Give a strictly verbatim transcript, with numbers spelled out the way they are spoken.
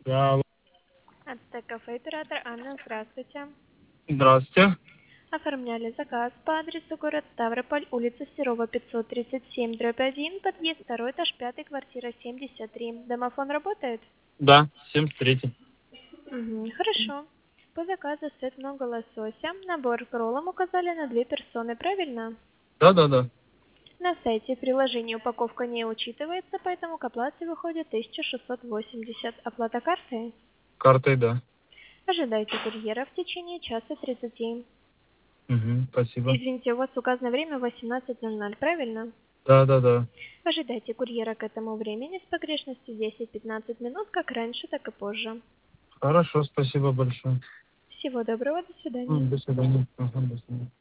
Да, Ацтек-кафе, оператор Анна, здравствуйте. здравствуйте. Оформляли заказ по адресу город Ставрополь, улица Серова, пятьсот тридцать семь, дробь один, подъезд второй, этаж пятый, квартира семьдесят три. Домофон работает? Да, семьдесят третий. Угу, хорошо. По заказу сет много лосося. Набор к роллам указали на две персоны, правильно? Да, да, да. На сайте приложения упаковка не учитывается, поэтому к оплате выходит тысяча шестьсот восемьдесят. Оплата картой? Картой, да. Ожидайте курьера в течение часа тридцати. Угу, спасибо. Извините, у вас указано время восемнадцать ноль ноль, правильно? Да, да, да. Ожидайте курьера к этому времени с погрешностью десять-пятнадцать минут, как раньше, так и позже. Хорошо, спасибо большое. Всего доброго, до свидания. М, До свидания. Ага, до свидания.